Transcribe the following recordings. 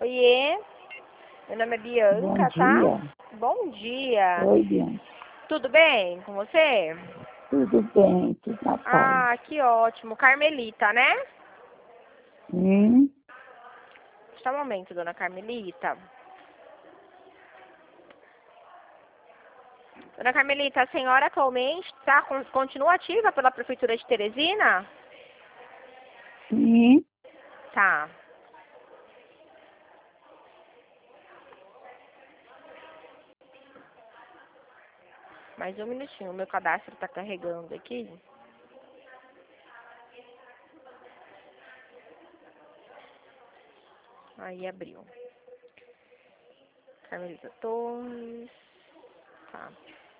Oiê, meu nome é Bianca, tá? Bom dia. Oi, Bianca. Tudo bem com você? Tudo bem, tudo na paz. Ah, que ótimo. Carmelita, né? Só um momento, dona Carmelita. Dona Carmelita, a senhora atualmente continua ativa pela Prefeitura de Teresina? Sim. Tá. Mais um minutinho, o meu cadastro está carregando aqui. Aí abriu. Carmelita Torres. Tá.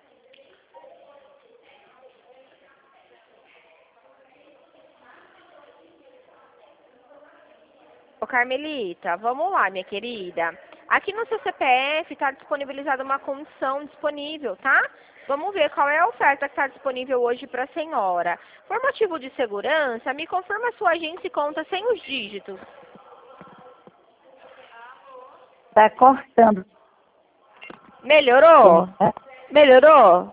Ô Carmelita, vamos lá, minha querida. Aqui no seu CPF está disponibilizada uma condição disponível, tá? Vamos ver qual é a oferta que está disponível hoje para a senhora. Por motivo de segurança, me confirma a sua agência e conta sem os dígitos. Tá cortando. Melhorou? Melhorou?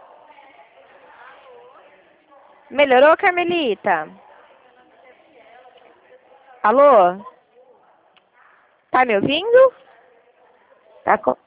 Melhorou, Carmelita? Alô? Tá me ouvindo? Tá cortando.